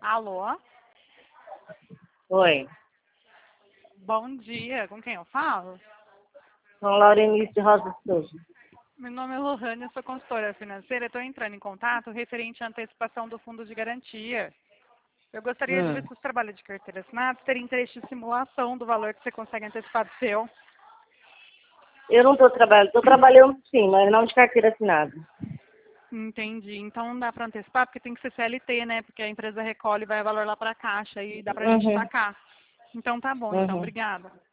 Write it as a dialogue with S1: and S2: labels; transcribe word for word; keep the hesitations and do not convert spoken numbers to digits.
S1: Alô?
S2: Oi.
S1: Bom dia, com quem eu falo?
S2: Com Laurenice Rosa Souza.
S1: Meu nome é Lohane, eu sou consultora financeira. Estou entrando em contato referente à antecipação do fundo de garantia. Eu gostaria de ver
S2: Hum.
S1: se os trabalhos de carteira assinada terem interesse de simulação do valor que você consegue antecipar do seu.
S2: Eu não estou trabalhando, estou trabalhando sim, mas não de carteira assinada.
S1: Entendi. Então não dá para antecipar porque tem que ser C L T, né? Porque a empresa recolhe e vai o valor lá para a caixa e dá para a gente
S2: Uhum.
S1: sacar. Então tá bom, então.
S2: Uhum.
S1: Obrigada.